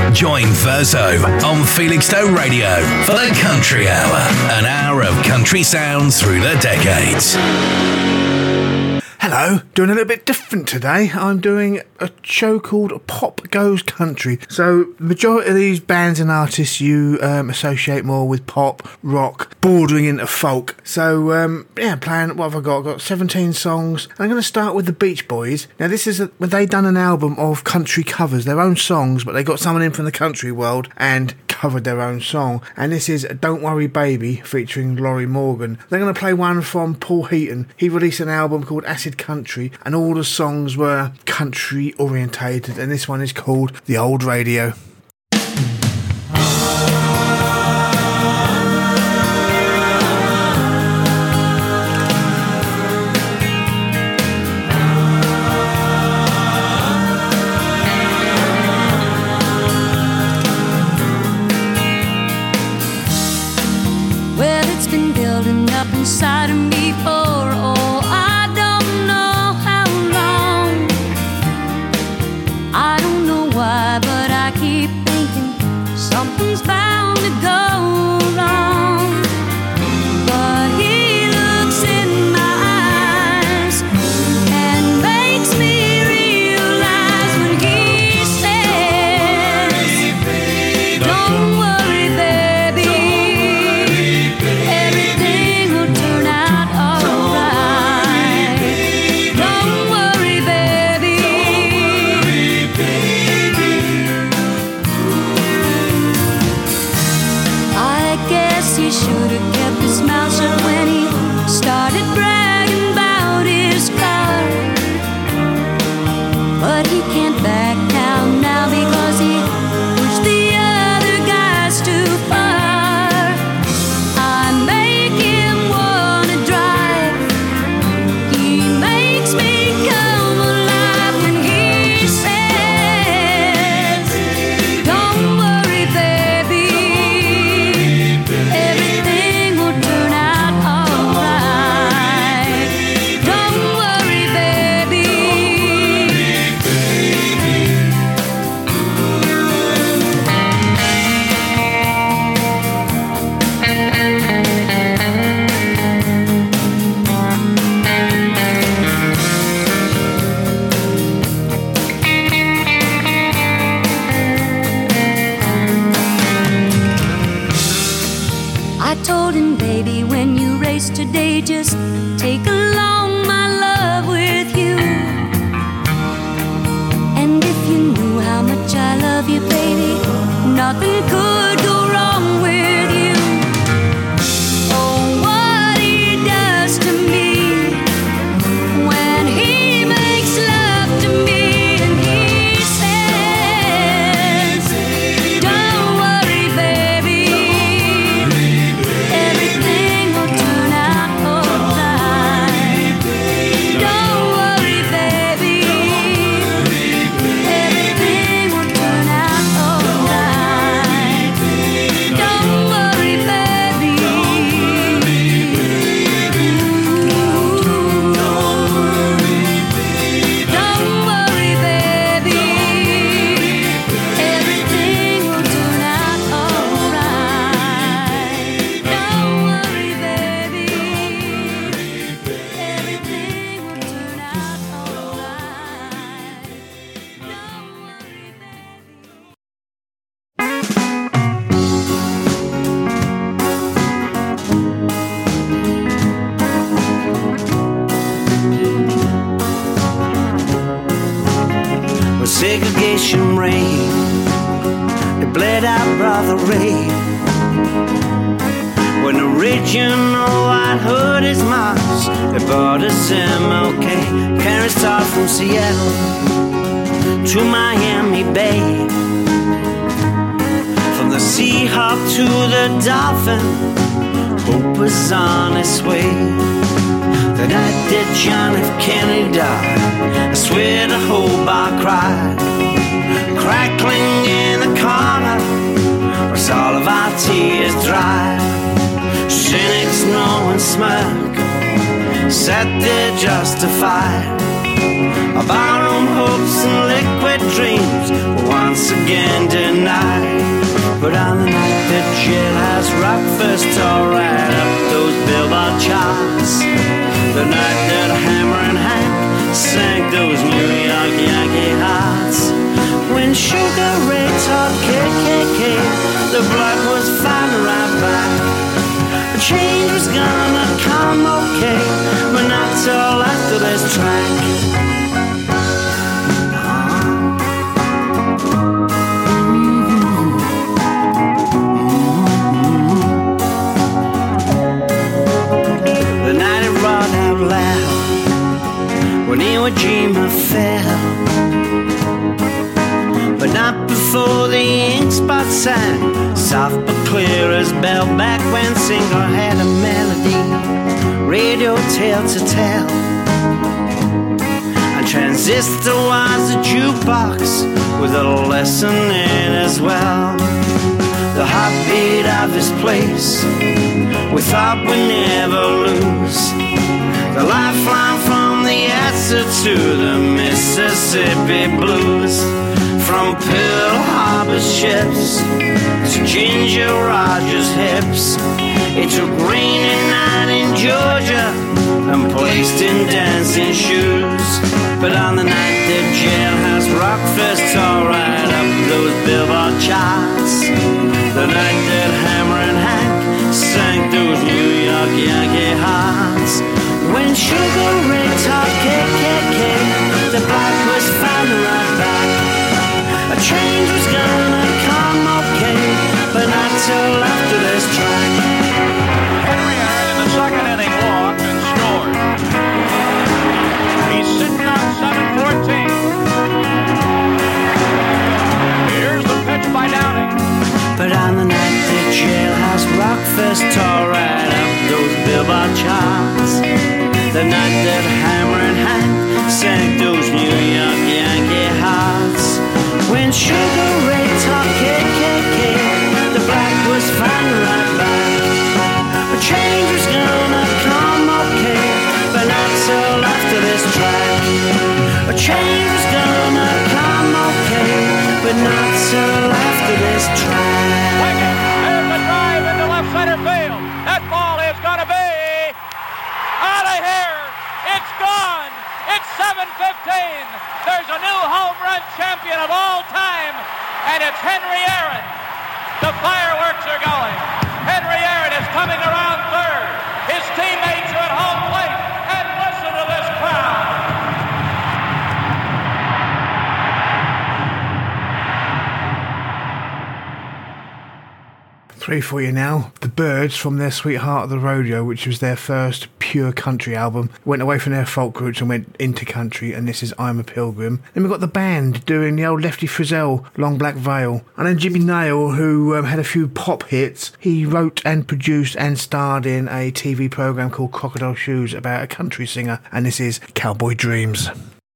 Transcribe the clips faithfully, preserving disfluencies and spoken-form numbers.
Join Verso on Felixstowe Radio for the Country Hour, an hour of country sounds through the decades. Hello, doing a little bit different today. I'm doing a show called Pop Goes Country. So the majority of these bands and artists you um, associate more with pop, rock, bordering into folk. So um, yeah, playing, what have I got? I've got seventeen songs. I'm going to start with the Beach Boys. Now this is, a, well, they done an album of country covers, their own songs, but they got someone in from the country world and covered their own song. And this is Don't Worry Baby featuring Laurie Morgan. They're going to play one from Paul Heaton. He released an album called Acid Country, and all the songs were country orientated, and this one is called The Old Radio. Well, it's been building up inside of me for all I don't know how long. I don't know why, but I keep thinking something's bound to go wrong. But he looks in my eyes and makes me realize when he says, don't worry, baby, everything will turn out alright. Don't worry, baby. I guess he should have kept his mouth shut when he started bragging about his car. But he can't back down now because he pushed the other guys too far. I make him wanna drive. He makes me come alive when he says, don't worry, baby, everything will turn out alright. Don't worry, baby. I told him, baby, when you race today, just take along my love with you. And if you knew how much I love you, baby, nothing could go wrong with you. Oh, what he does to me when he makes love to me and he says, don't worry, baby, everything will turn out alright. Don't worry, baby, everything will turn out alright. Don't worry, baby. Don't worry, baby, everything will turn out alright. Don't worry, baby, everything will turn out alright. Don't worry, When segregation reigned, it bled out Brother Ray. When the original white hood is Mars, they bought us M L K. Carried star from Seattle to Miami Bay. From the Seahawk to the Dolphin, hope was on its way. The night that John F. Kennedy died, I swear the whole bar cried. Crackling in the corner was all of our tears dried. Cynics know and smirk, sat there justified. Our barroom hopes and liquid dreams were once again denied. the jailhouse rock first tore right up those billboard charts. The night that Hammer and Hank sang those New York Yankee hearts. When Sugar Ray taught K K K, the blood was fighting right back. A change was gonna come, okay, but not till after this track. The night it roared out loud when Iwo Jima fell, but not before the ink spot sang, soft but clear as bell, back when Singer had a melody, radio tale to tell. A transistor was a jukebox with a lesson in as well. The heartbeat of his place, we thought we'd never lose. The lifeline from the answer to the Mississippi blues. From Pearl Harbor ships to Ginger Rogers' hips, it took rainy night in Georgia and placed in dancing shoes. But on the night that jailhouse rock first tore right up those billboard charts, the night that Hammer and Hank sang those New York Yankee hearts, when Sugar Ray taught K K K, the black was found right back. A change was gonna come, okay, but not till after this track. Henry Aaron in the second inning walked and scored. He's sitting on seven fourteen. Here's the pitch by Downing. But on the night that jailhouse rock first tore right up those billboard charts, the night that Hammer and Hank sang those New York Yankee hearts, when Sugar Ray taught K K K, the black was fine right back. A change was gonna come, okay, but not till after this track. A change was gonna come, okay, but not till after this track. There's a drive into left center field. That ball is gonna be out of here. It's gone. It's seven fifteen. There's a new home run champion of all time, and it's Henry Aaron. The fireworks are going. Henry Aaron is coming around third. His teammates are at home plate, and listen to this crowd. Three for you now. The Byrds from their Sweetheart of the Rodeo, which was their first pure country album, went away from their folk roots and went into country, and this is I'm a Pilgrim. Then we've got the band doing the old Lefty Frizzell, Long Black Veil. And then Jimmy Nail, who um, had a few pop hits. He wrote and produced and starred in a T V programme called Crocodile Shoes about a country singer, and this is Cowboy Dreams.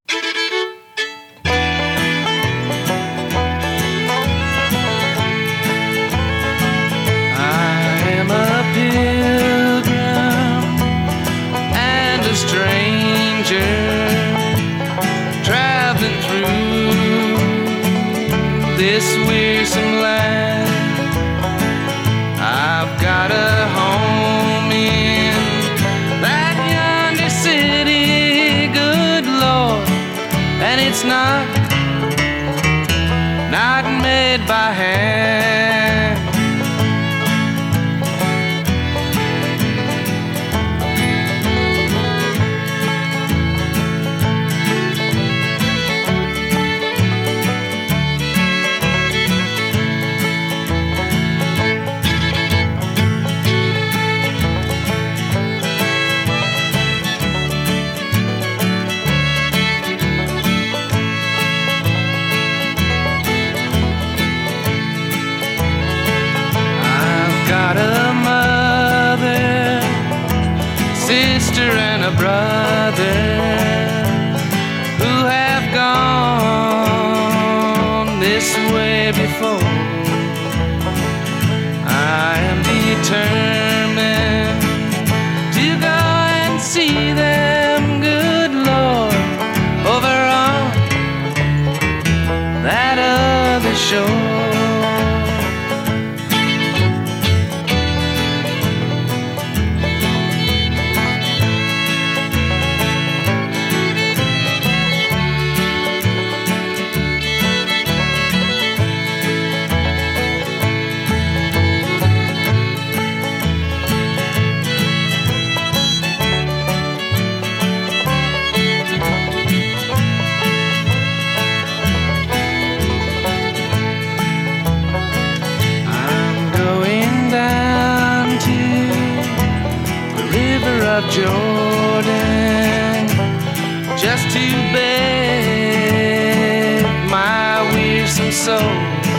Traveling through this wearisome land, I've got a home in that yonder city, good Lord, and it's not not made by hand. And a brother who have gone this way before. I am determined to go and see them, good Lord, over on that other shore. of Jordan just to beg my wearisome soul.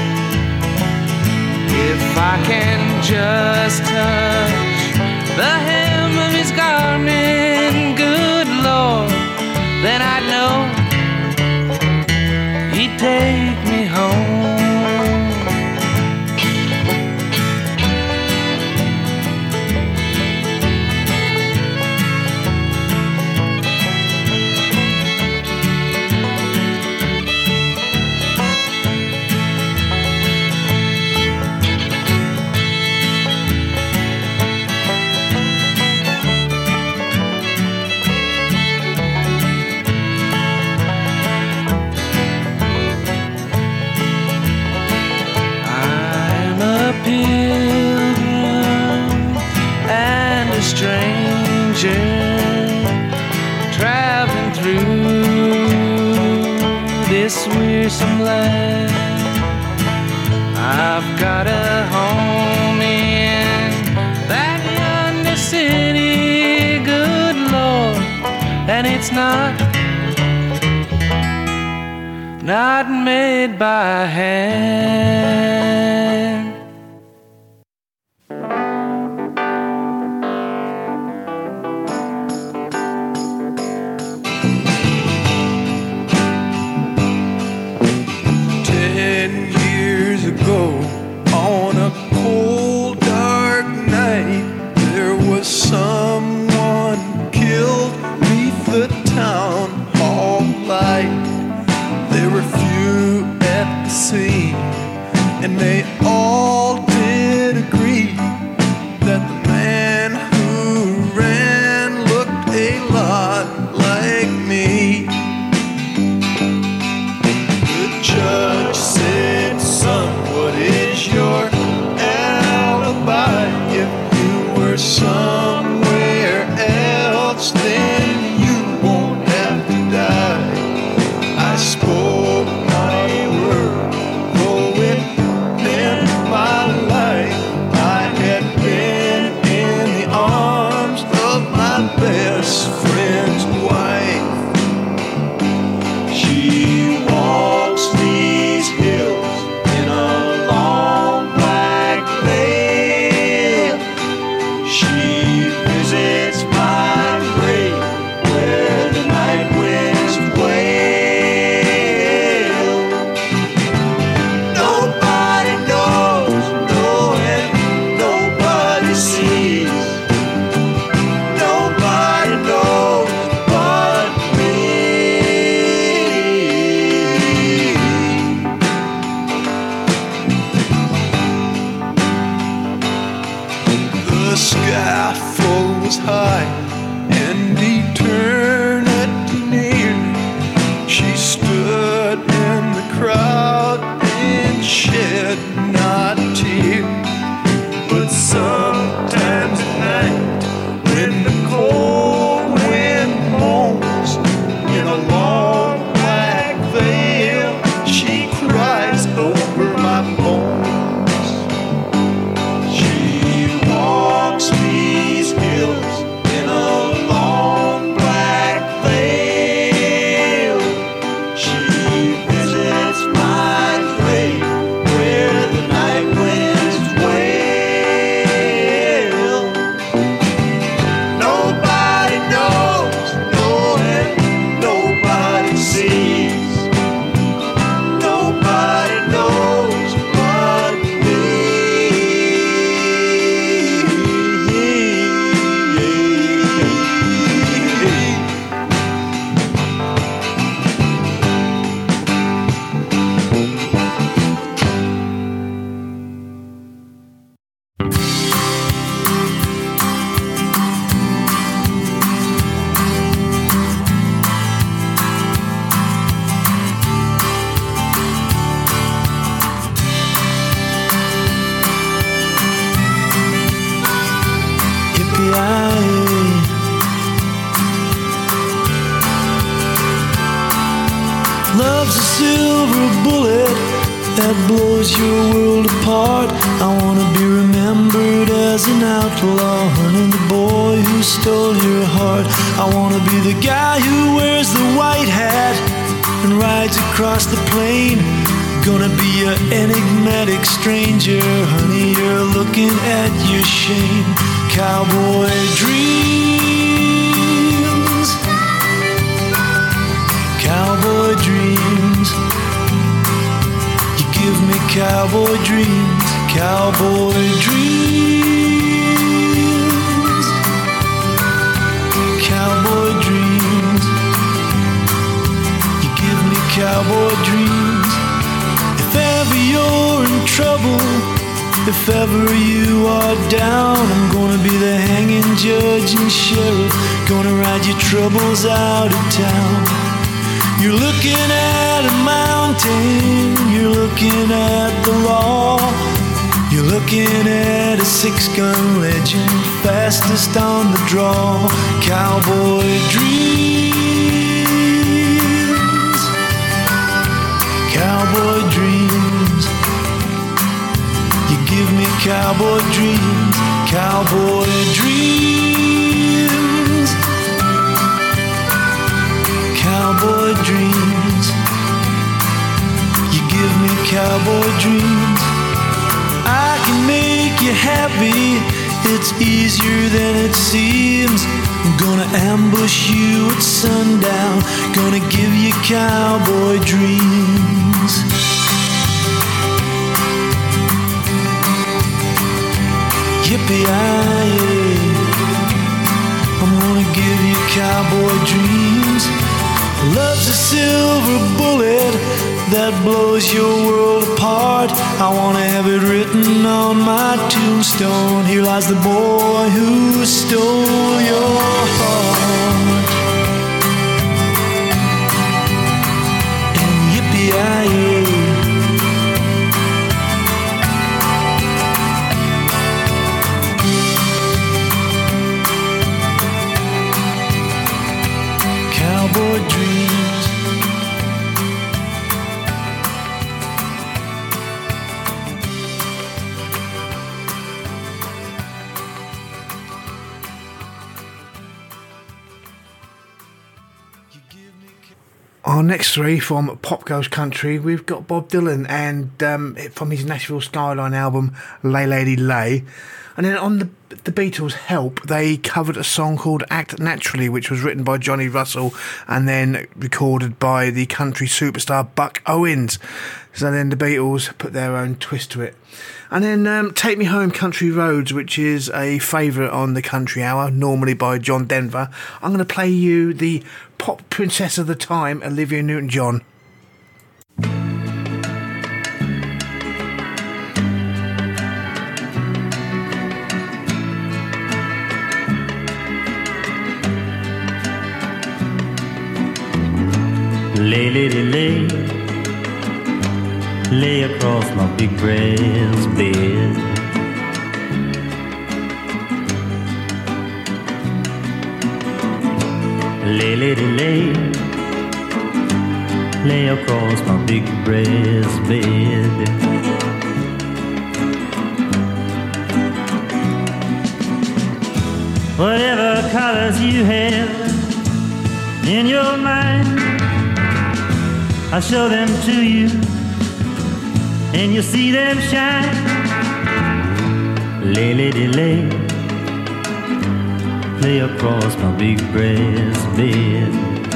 If I can just touch the hem of his garment, good Lord, then I know he'd take me home. Pilgrim and a stranger traveling through this wearisome land. I've got a home in that yonder city, good Lord, and it's not not made by hand. And they all did agree that the man who ran looked a lot like me. The judge said, son, what is your alibi? If you were somewhere else, then you won't have to die. I spoke not a word, though it meant that blows your world apart. I wanna be remembered as an outlaw, honey, the boy who stole your heart. I wanna be the guy who wears the white hat and rides across the plain. Gonna be an enigmatic stranger, honey, you're looking at your shame. Cowboy dreams, cowboy dreams. You give me cowboy dreams, cowboy dreams, cowboy dreams. You give me cowboy dreams. If ever you're in trouble, if ever you are down, I'm gonna be the hanging judge and sheriff, gonna ride your troubles out of town. You're looking at a mountain, you're looking at the law, you're looking at a six-gun legend, fastest on the draw. Cowboy dreams, cowboy dreams. You give me cowboy dreams, cowboy dreams, cowboy dreams. You give me cowboy dreams. I can make you happy, it's easier than it seems. I'm gonna ambush you at sundown, gonna give you cowboy dreams. Yippee-yi-yay, I'm gonna give you cowboy dreams. Love's a silver bullet that blows your world apart. I wanna have it written on my tombstone. Here lies the boy who stole your heart. And yippee-yi-yay, cowboy dreams. Our next three from Pop Goes Country, we've got Bob Dylan, and um, from his Nashville Skyline album, Lay Lady Lay. And then on the the Beatles' Help, they covered a song called Act Naturally, which was written by Johnny Russell and then recorded by the country superstar Buck Owens. So then the Beatles put their own twist to it. And then um, Take Me Home Country Roads, which is a favourite on the Country Hour, normally by John Denver. I'm going to play you the pop princess of the time, Olivia Newton-John. Lay, lady, lay, lay across my big brass bed. Lay, lady, lay, lay across my big brass bed. Whatever colors you have in your mind, I'll show them to you, and you'll see them shine. Lay, lady, lay, lay across my big brass bed.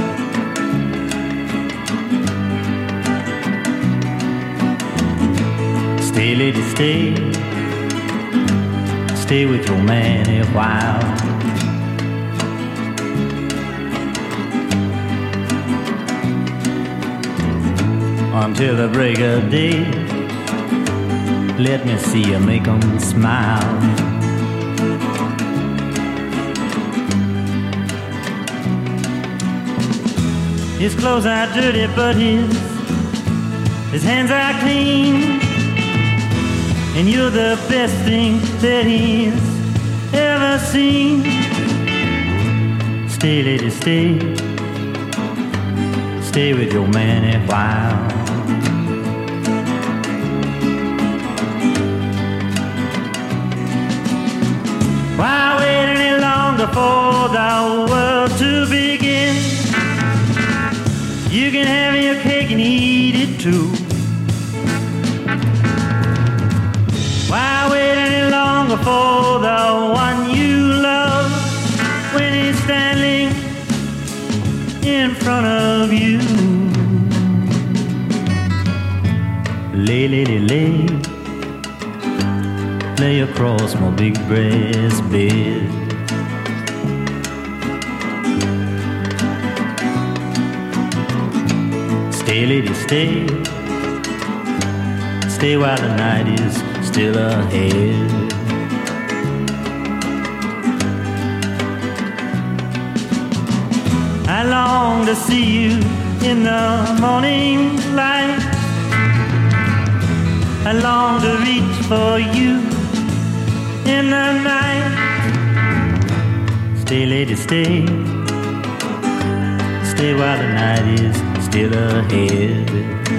Stay, lady, stay, stay with your man a while. Until the break of day, let me see you make them smile. His clothes are dirty, but his his hands are clean, and you're the best thing that he's ever seen. Stay, lady, stay, stay with your man a while. for the one you love when he's standing in front of you. Lay, lay, lay, lay, lay across my big breast bed. Stay, lady, stay, stay while the night is still ahead. I long to see you in the morning light. I long to reach for you in the night. Stay, lady, stay, stay while the night is still ahead.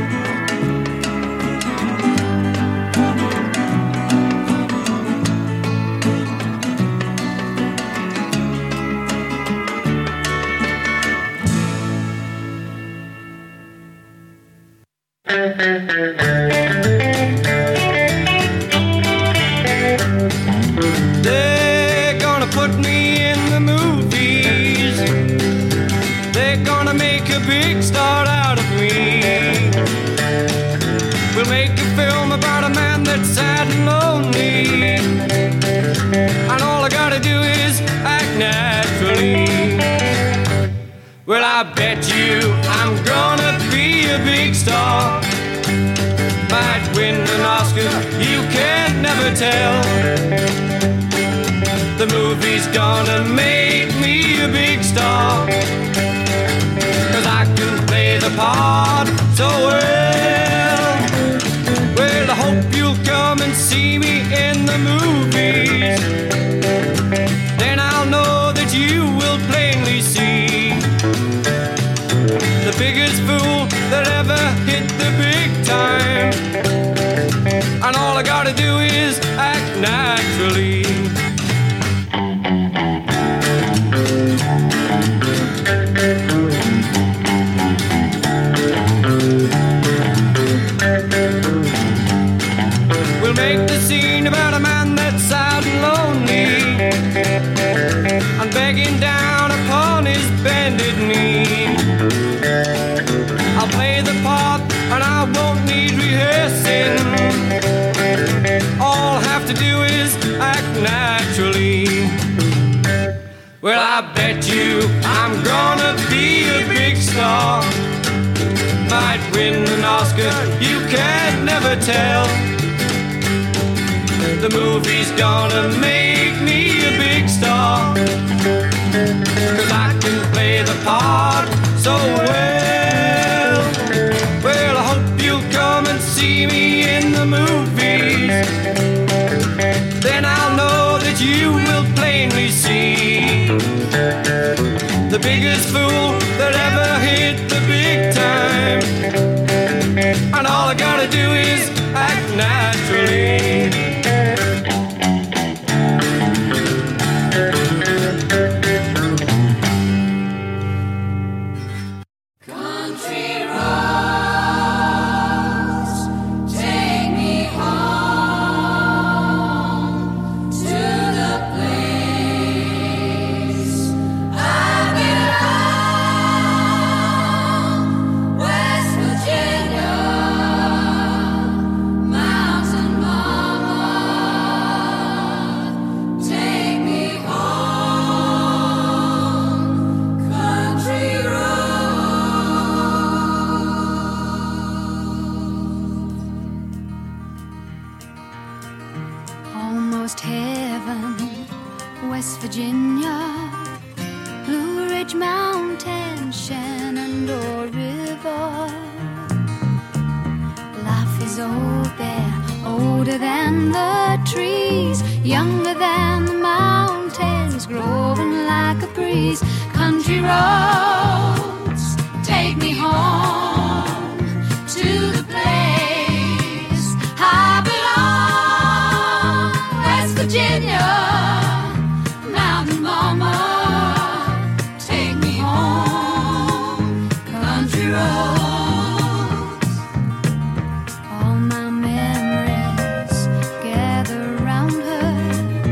They're gonna put me in the movies. They're gonna make a big star out of me. We'll make a film about a man that's sad and lonely, and all I gotta do is act naturally. Well, I bet you I'm gonna be a big star. Might win an Oscar, you can never tell. The movie's gonna make me a big star, 'cause I can play the part so well. Well, I hope you'll come and see me in the movies. Then I'll know that you will plainly see the biggest fool that ever hit the big time. And all I gotta do is act naturally. We'll make the scene about a man that's sad and lonely and begging down upon his bended knee. I'll play the part and I won't need rehearsing. All I have to do is act naturally. Well, I bet you I'm gonna be a big star. Might win an Oscar, you can never tell. The movie's gonna make me a big star, 'cause I can play the part so well. Well, I hope you'll come and see me in the movies. Then I'll know that you will plainly see the biggest fool that ever hit the big time. And all I gotta do is act naturally. Almost heaven, West Virginia, Blue Ridge Mountain, Shenandoah River. Life is old there, older than the trees, younger than the mountains, growing like a breeze. Country roads, take me home to the place I belong. West Virginia, mountain mama, take me home. Country roads, all my memories gather around her.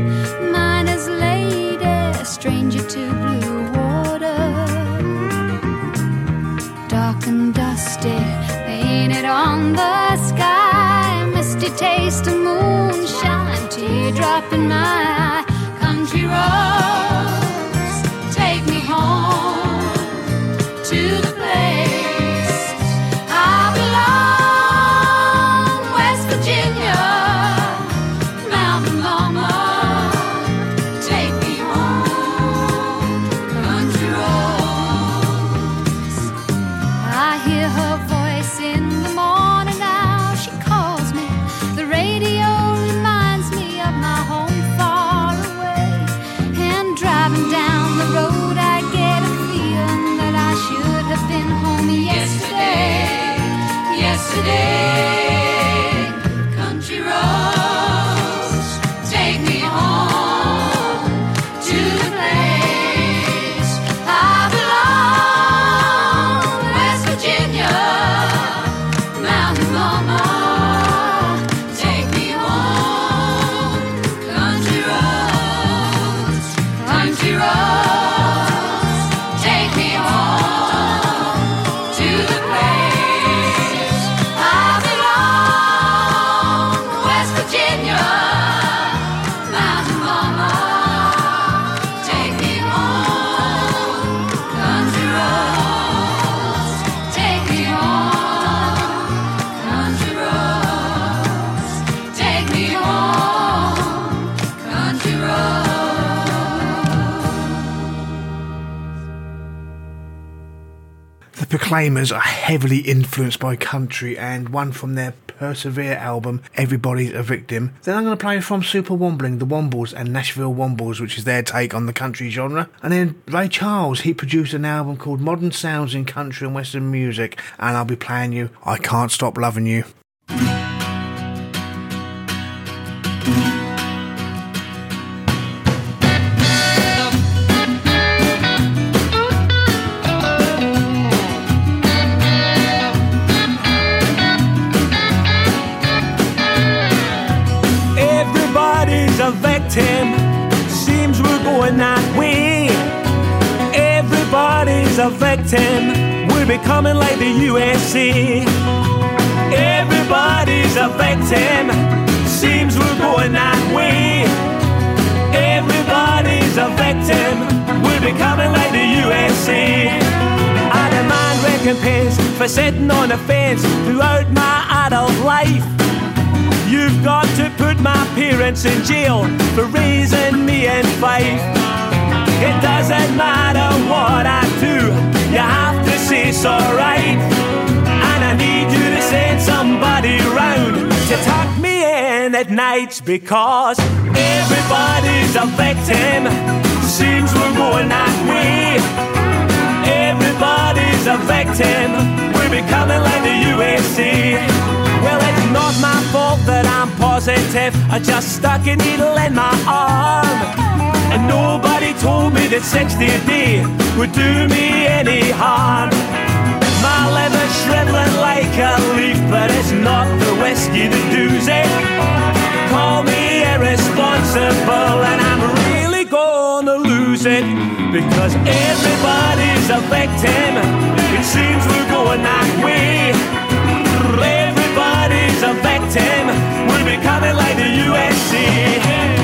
up in my eye. Country roads, take me home to the place I belong. West Virginia, Mountain Mama, take me home. Country roads. I hear her voice in the morning now. She calls me. The radio reminds me of my home far away. And driving down the road, I get a feeling that I should have been home yesterday. Yesterday. Country roads, take me home to the place I belong. West Virginia, Mountain Mama, take me home. Country roads, country roads, take me home to the place I belong. West Virginia, Mountain Mama, take me home. Country roads, take me home. Country roads, take me home. Country roads. The Proclaimers are heavily influenced by country, and one from their Persevere album, Everybody's a Victim. Then I'm going to play from Super Wombling, the Wombles and Nashville Wombles, which is their take on the country genre. And then Ray Charles, he produced an album called Modern Sounds in Country and Western Music, and I'll be playing you I Can't Stop Loving You. Everybody's a victim, seems we're going that way. Everybody's a victim, we're becoming like the U S A. Everybody's a victim, seems we're going that way. Everybody's a victim, we're becoming like the U S A. I demand recompense for sitting on the fence throughout my adult life. You've got to put my parents in jail for raising me in Fife. It doesn't matter what I do, you have to say it's alright. And I need you to send somebody round to tuck me in at nights, because everybody's a victim, seems we're going that way. Everybody's a victim, we're becoming like the U S A. Well, it's not my fault that I'm positive, I just stuck a needle in my arm. And nobody told me that sixty a day would do me any harm. My liver's shriveling like a leaf, but it's not the whiskey that does it. Call me irresponsible and I'm really gonna lose it, because everybody's a victim, it seems we're going that way. Everybody's a victim, we're becoming like the U S A.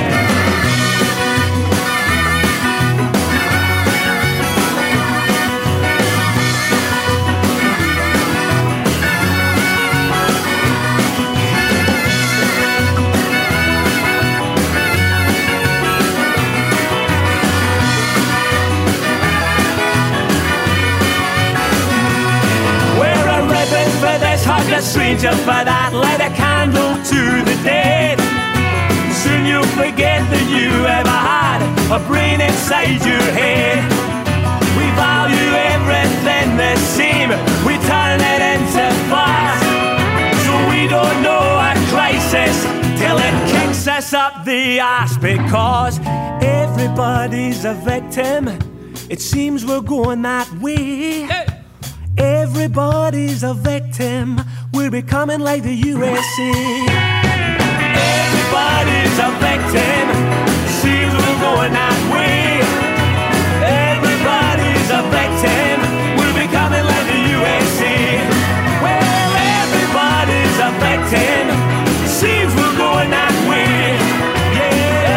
Hug a stranger for that, light a candle to the dead. Soon you'll forget that you ever had a brain inside your head. We value everything the same, we turn it into fire. So we don't know a crisis till it kicks us up the arse, because everybody's a victim, it seems we're going that way. Hey. Everybody's a victim, we're becoming like the U S A. Everybody's a victim, seems we're going that way. Everybody's a victim, we're becoming like the U S A. Well, everybody's a victim, seems we're going that way. Yeah,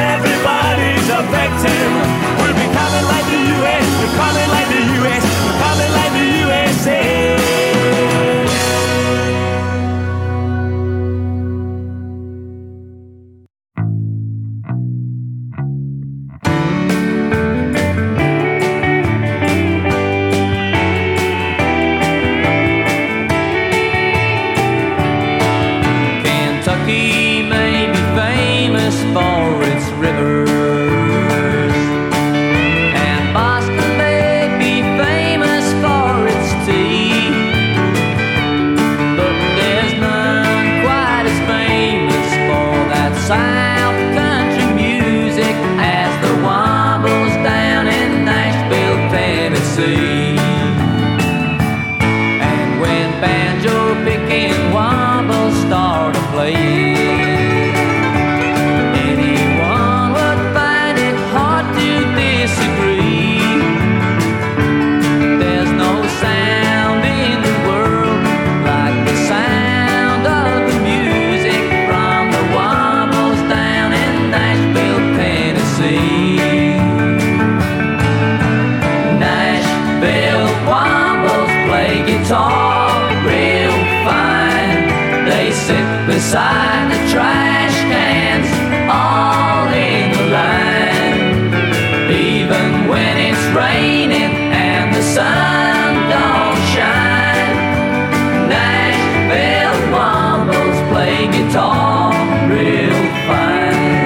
beside the trash cans, all in a line. Even when it's raining and the sun don't shine, Nashville Wombles play guitar real fine.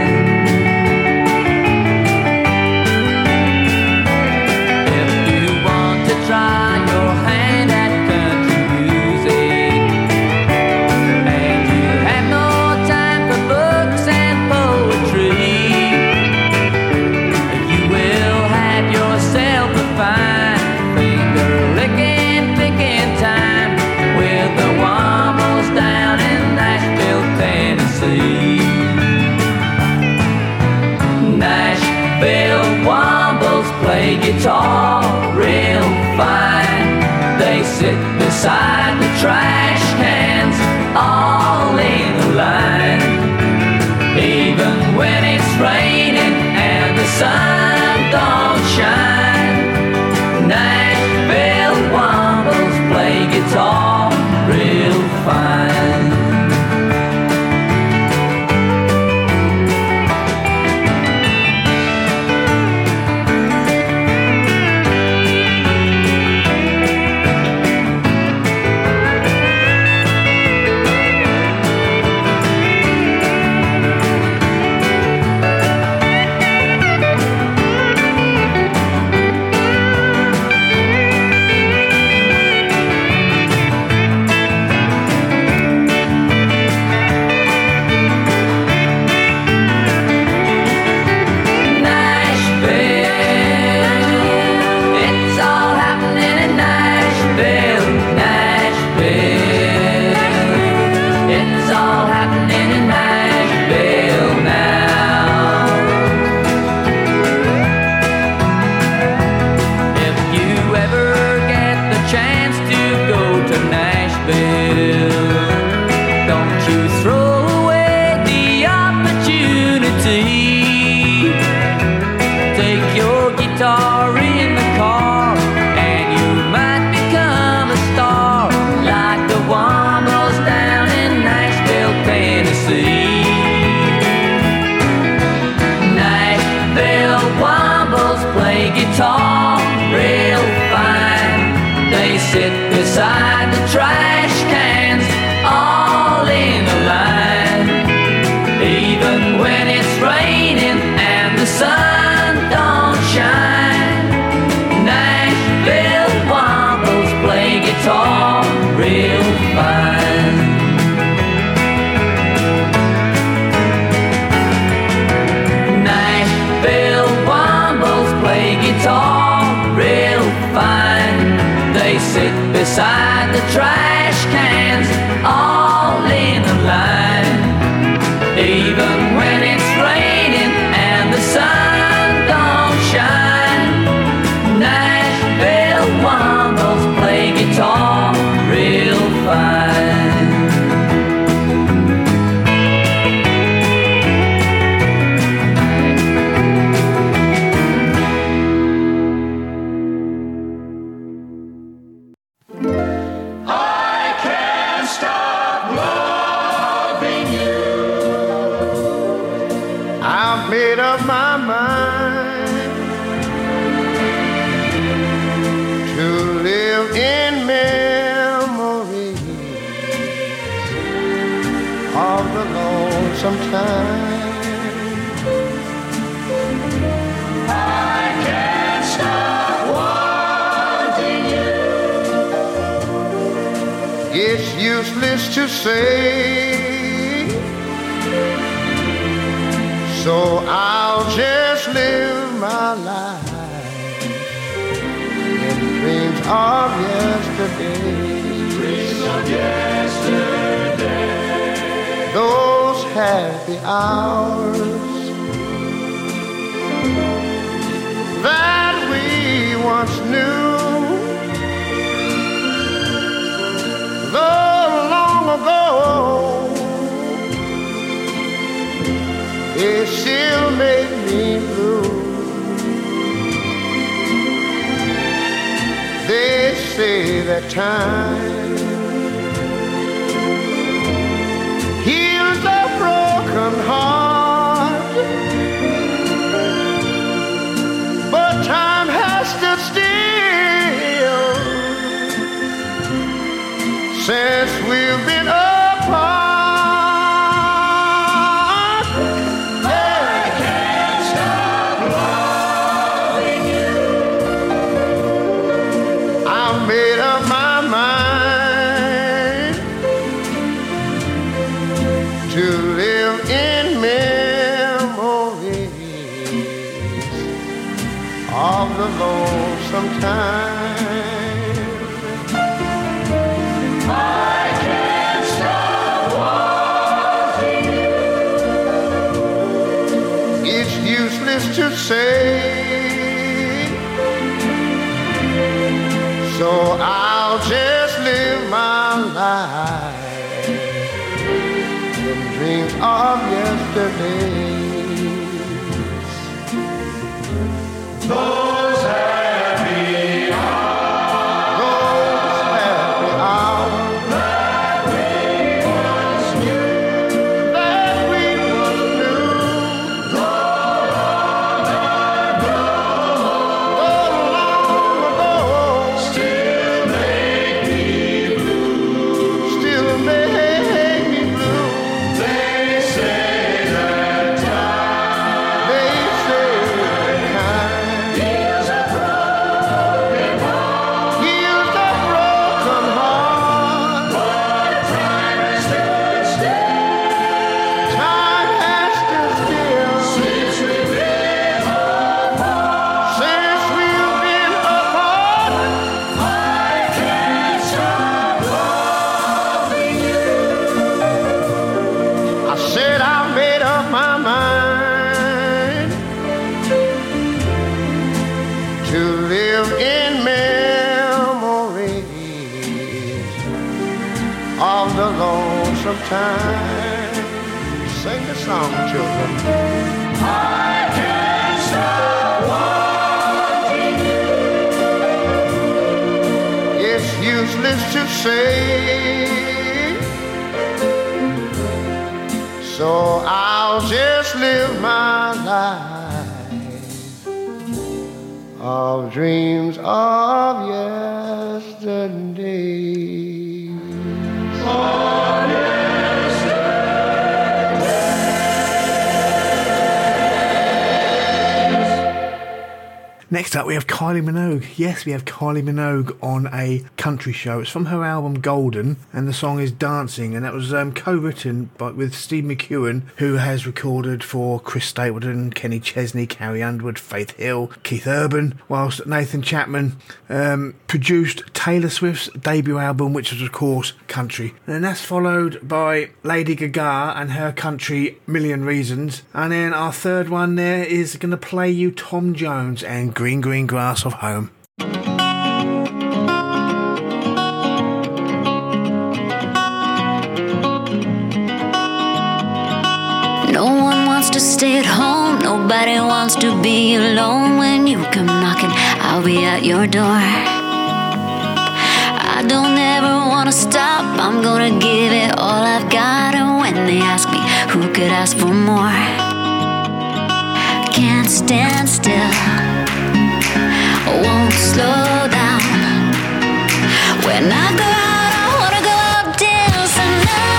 If you want to try your hand at country music and you have no time for books and poetry, you will have yourself a fine finger-licking, picking time with the Wombles down in Nashville, Tennessee. Nashville Wombles play guitar real fine. They sit beside the trash cans, all in a line. Even when it's raining and the sun don't shine, Nashville Wombles play guitar real fine. Beside the trash cans, all in a line. Even when it's raining and the sun don't shine, Nashville Wombles play guitar real fine. Nashville Wombles play guitar real fine. They sit beside the trash cans, all in a line. Even when it's raining and the sun don't shine, Nashville Wombles play guitar real fine. Sometime I can't stop wanting you. It's useless to say, so I'll just live my life in dreams of yesterday. Dreams of yesterday. Those happy hours that we once knew, though long ago, they still make me blue. They say that time heals of the lonesome time. I can't stop wanting you. It's useless to say, so I'll just live my life in dreams of yesterdays. Those happy hours, Those happy hours that we once knew, that we once knew, long ago, so long ago, still make me blue. still make me blue. They say that time They say time heals a broken heart, heals a broken heart. but time has stood still Time has stood still since we've been apart. since we've been apart. I can't stop loving you. I said I made up my mind to live in memories of the lonesome time. Sing the song, children. I can't stop wanting you. It's useless to say, so I'll just live my life of dreams of yesterday. Next up, we have Kylie Minogue. Yes, we have Kylie Minogue on a country show. It's from her album Golden, and the song is Dancing, and that was um, co-written by, with Steve McEwen, who has recorded for Chris Stapleton, Kenny Chesney, Carrie Underwood, Faith Hill, Keith Urban, whilst Nathan Chapman um, produced Taylor Swift's debut album, which was, of course, country. And that's followed by Lady Gaga and her country Million Reasons. And then our third one there is going to play you Tom Jones and Green Green Grass of Home. No one wants to stay at home, nobody wants to be alone. When you come knocking, I'll be at your door. I don't ever wanna stop, I'm gonna give it all I've got. And when they ask me who could ask for more, can't stand still, won't slow down. When I go out, I wanna go out dancing.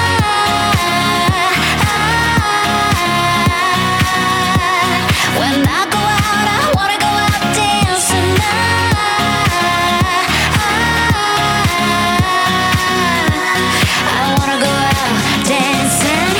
When I go out, I wanna go out dancing. I wanna go out dancing.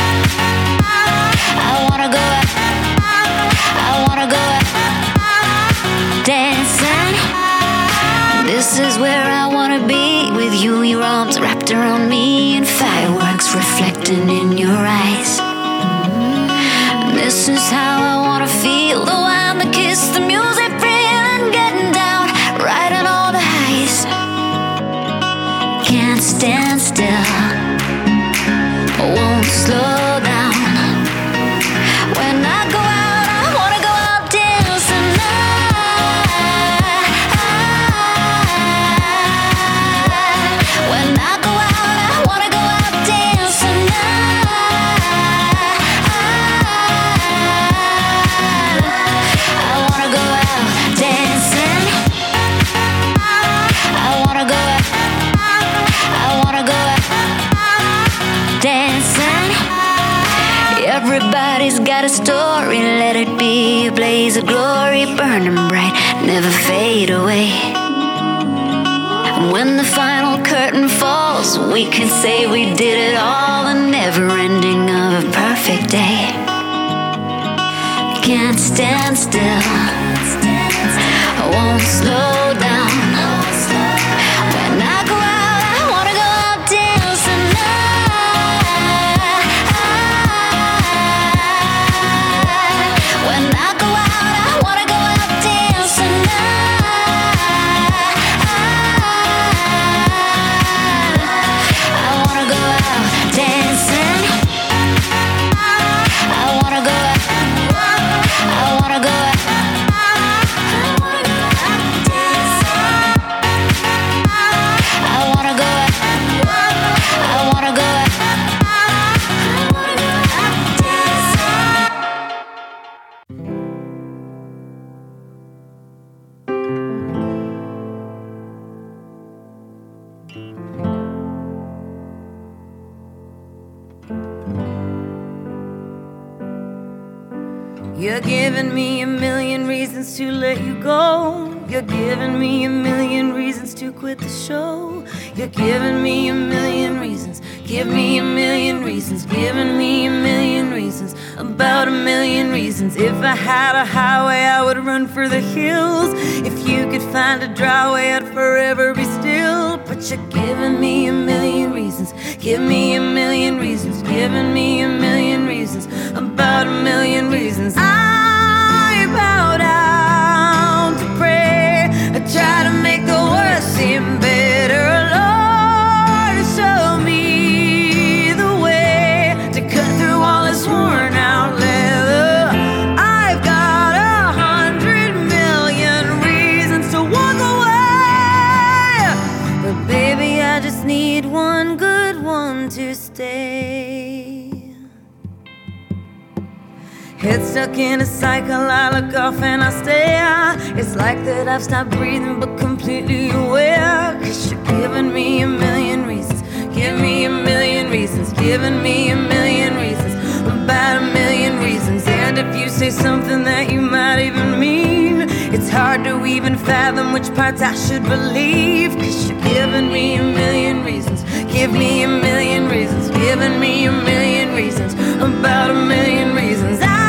I wanna go out. I wanna go out dancing. This is where I wanna be with you, your arms wrapped around me, and fireworks reflecting in your eyes. This is how I wanna feel, the wine, the kiss, the music, feeling, getting down, riding all the highs. Can't stand still, won't slow down. When I go out, I wanna go out dancing. When I go out, I wanna go out dancing. I wanna go out dancing. I wanna go out. I wanna go out dancing. Everybody's got a story, let it be a blaze of glory, burning bright, never fade away. And when the final curtain falls, we can say we did it all, the never ending of a perfect day. Can't stand still, won't slow down. When I go out, I wanna go out dancing night. When I go out, I wanna go out dancing night. I wanna go out dancing. I wanna go out. I wanna go out. You're giving me a million reasons to let you go. You're giving me a million reasons to quit the show. You're giving me a million reasons. Give me a million reasons. Giving me a million reasons. About a million reasons. If I had a highway, I would run for the hills. If you could find a dry way, I'd forever be still. But you're giving me a million reasons. Give me a million reasons. Giving me a million reasons. About a million reasons. I bow down to pray. I try to make the worst seem better. Lord, show me the way to cut through all this worn out leather. I've got a hundred million reasons to walk away, but baby, I just need one good one to stay. Head stuck in a cycle, I look off and I stare. It's like that I've stopped breathing but completely aware. Cause you're giving me a million reasons. Give me a million reasons. Giving me a million reasons. About a million reasons. And if you say something that you might even mean, it's hard to even fathom which parts I should believe. Cause you're giving me a million reasons. Give me a million reasons. Giving me a million reasons. About a million reasons. I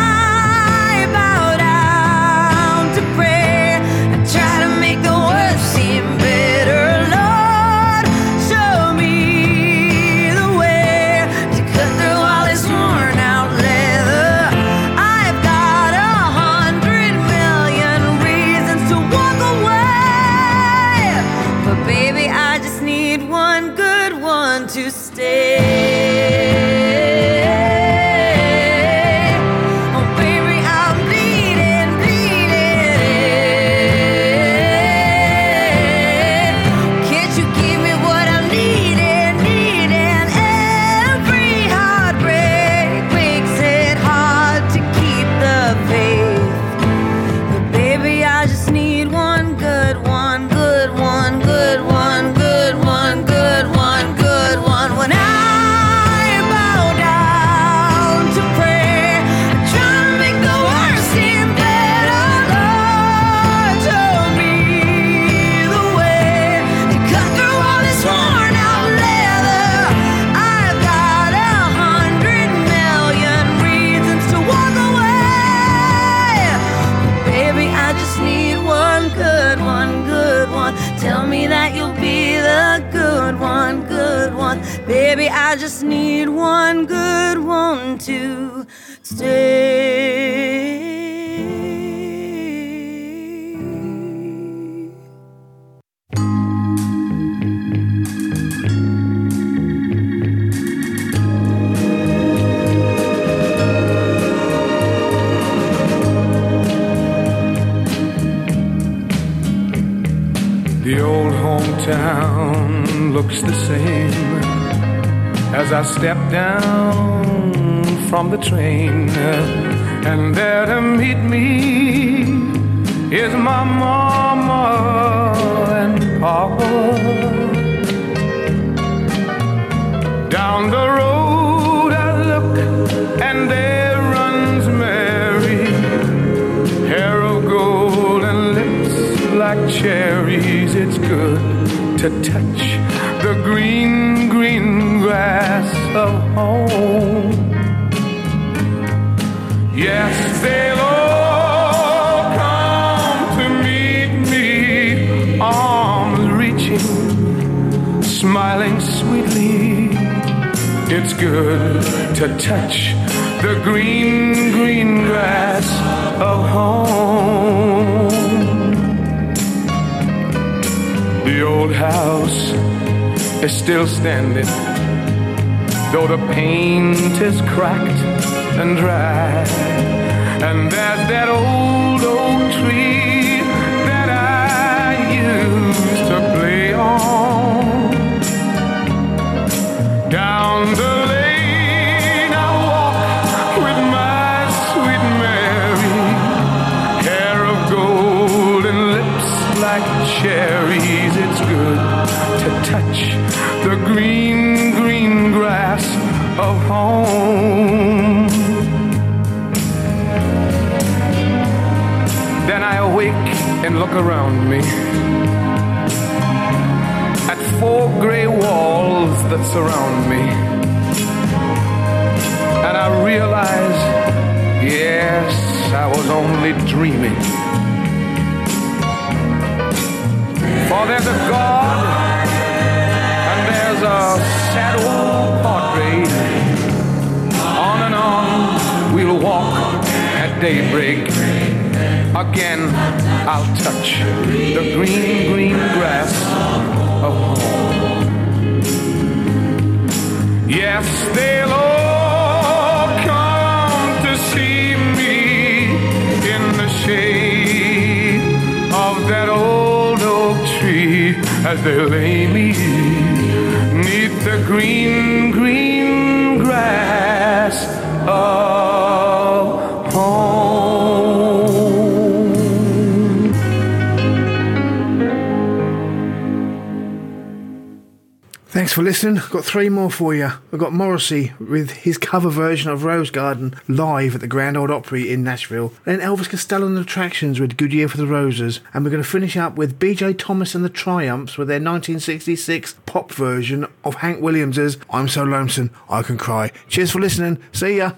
seem better, Lord, show me the way to cut through all this worn out leather. I've got a hundred million reasons to walk away, but baby, I just need one good one to stay. Baby, I just need one good one to stay. The old hometown looks the same as I step down from the train, and there to meet me is my mama and papa. Down the road I look, and there runs Mary, hair of gold and lips like cherries. It's good to touch the green, green grass of home. Yes, they'll all come to meet me it's good to touch the green, green grass of home. The old house is still standing, though the paint is cracked and dry. And there's that old oak tree that I used to play on. Down the lane I walk with my sweet Mary, hair of gold and lips like cherries. It's good to touch the green, green grass of home. Then I awake and look around me at four gray walls that surround me, and I realize, yes, I was only dreaming. For there's a God and there's a sad old portrait. On and on we'll walk at daybreak. Again I'll touch the green, green grass of home. Yes, they'll all come to see me in the shade of that old oak tree as they lay me neath the green, green grass of home. Thanks for listening. I've got three more for you. I've got Morrissey with his cover version of Rose Garden live at the Grand Ole Opry in Nashville. Then Elvis Costello and the Attractions with Good Year for the Roses. And we're going to finish up with B J Thomas and the Triumphs with their nineteen sixty-six pop version of Hank Williams's I'm So Lonesome I Can Cry. Cheers for listening. See ya.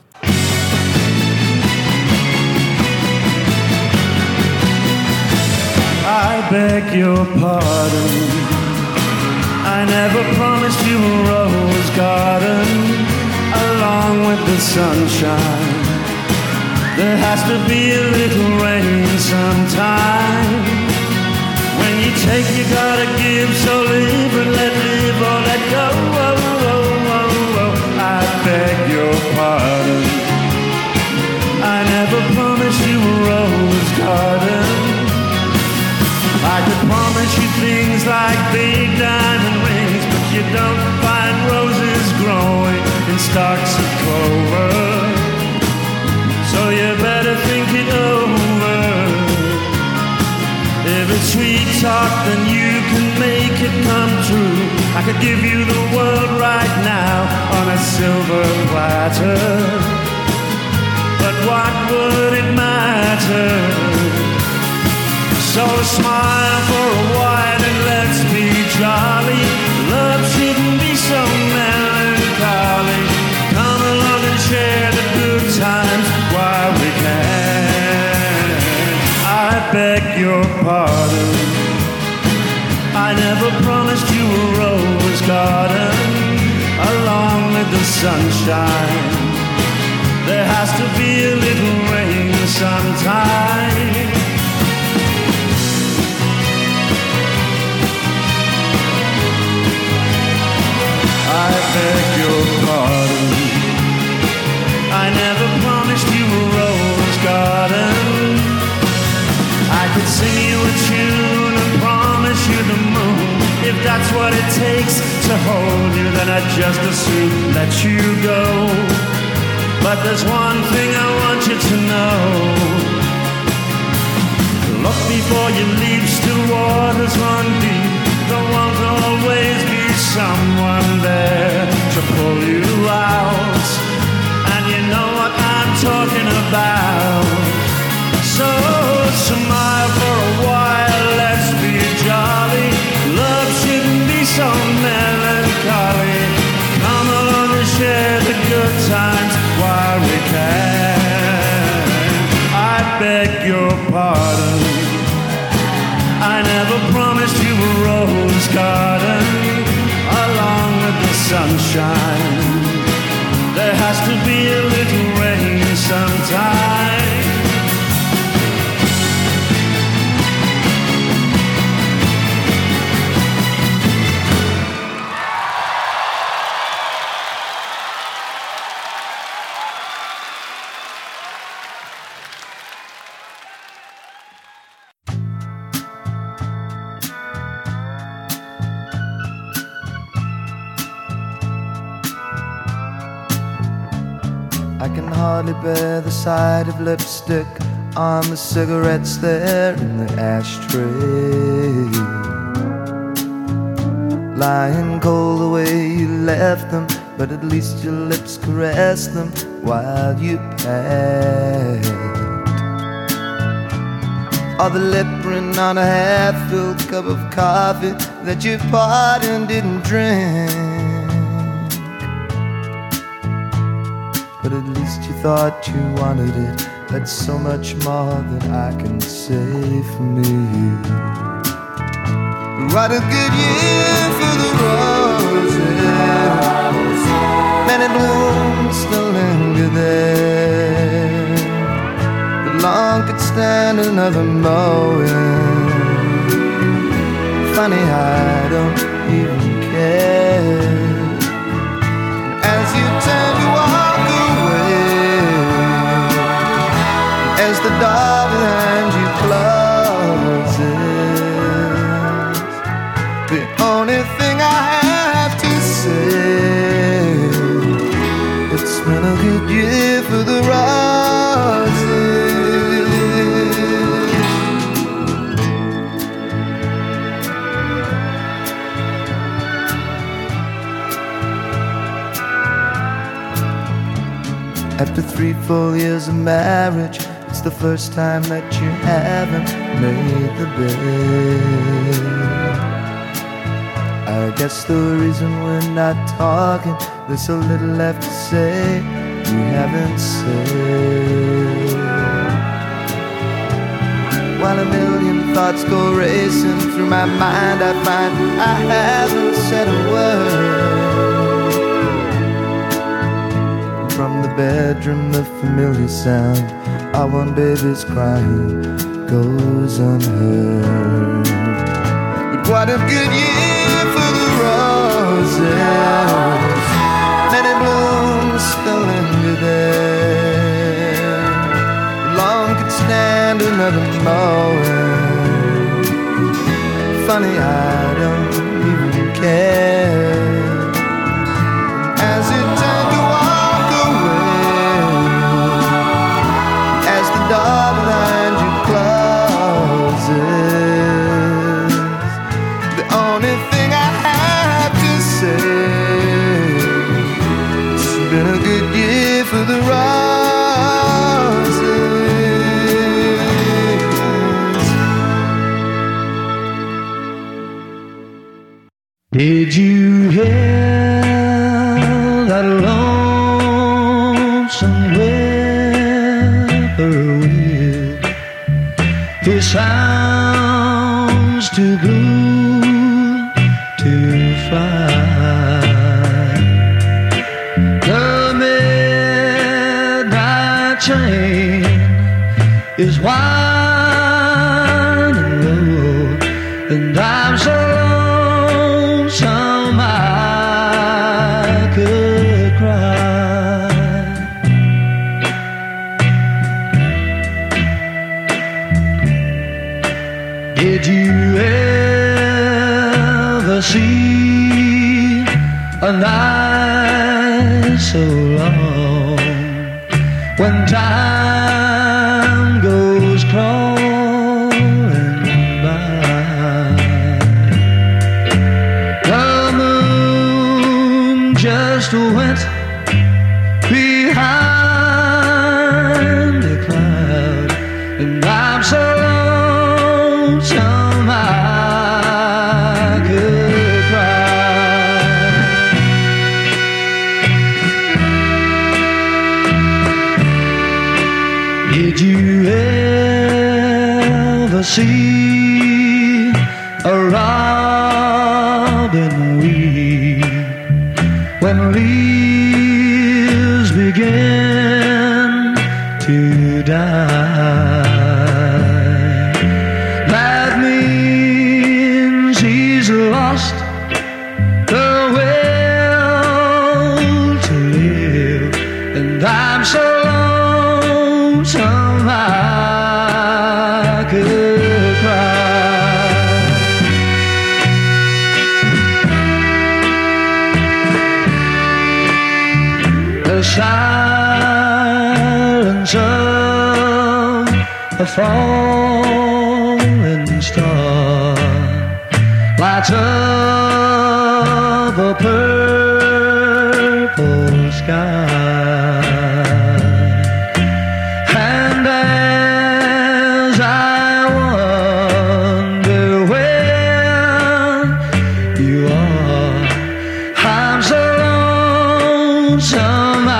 I beg your pardon, I never promised you a rose garden along with the sunshine. There has to be a little rain sometime. When you take, you gotta give, so live and let live or let go. Oh, oh, oh, oh. I beg your pardon, I never promised you a rose garden. I could promise you things like big diamond rings, but you don't find roses growing in stalks of clover. So you better think it over. If it's sweet talk, then you can make it come true. I could give you the world right now on a silver platter, but what would it matter? So smile for a while and let's be jolly. Love shouldn't be so melancholy. Come along and share the good times while we can. I beg your pardon, I never promised you a rose garden along with the sunshine. There has to be a little rain sometime. I beg your pardon, I never promised you a rose garden. I could sing you a tune and promise you the moon. If that's what it takes to hold you, then I'd just as soon let you go. But there's one thing I want you to know. Look before you leap, still waters run deep. There won't always be someone there to pull you out, and you know what I'm talking about. So smile for a while, let's be jolly. Love shouldn't be so melancholy. Come along and share the good times while we can. I beg your pardon, I never promised you a rose garden along with the sunshine. there has to be a little rain sometime. I can hardly bear the sight of lipstick on the cigarettes there in the ashtray, lying cold the way you left them, but at least your lips caressed them while you passed. Or the lip print on a half-filled cup of coffee that you poured and didn't drink, but at least you thought you wanted it. That's so much more than I can say for me. What a good year for the roses, many blooms still linger there, but long could stand another mowing. Funny, I don't even care. As you turn to walk away, as the door behind you closes, the only thing I have to say, it's been a good year for the roses. After three full years of marriage, it's the first time that you haven't made the bed. I guess the reason we're not talking, there's so little left to say you haven't said. While a million thoughts go racing through my mind, I find I haven't said a word. From the bedroom, the familiar sound of one baby's crying goes unheard. But what a good year for the roses, many blooms still linger there, long could stand another mowing. Funny, I don't even care. As you turn to walk away, as the door behind you closes, the only thing I have to say, it's been a good year for the roses. Did you hear that lonesome whippoorwill? He sounds too blue to fly. The midnight train is winding low, and I'm so lonesome I could cry. Did you ever see a night so long when time goes crawling by? The moon just went behind a cloud, and I'm so lonesome I could cry. Did you ever see a robin weep when leaves to die. That means he's lost the will to live, and I'm so lonesome I could cry. The silence of a falling star lights up a purple sky, and as I wonder where you are, I'm so lonesome I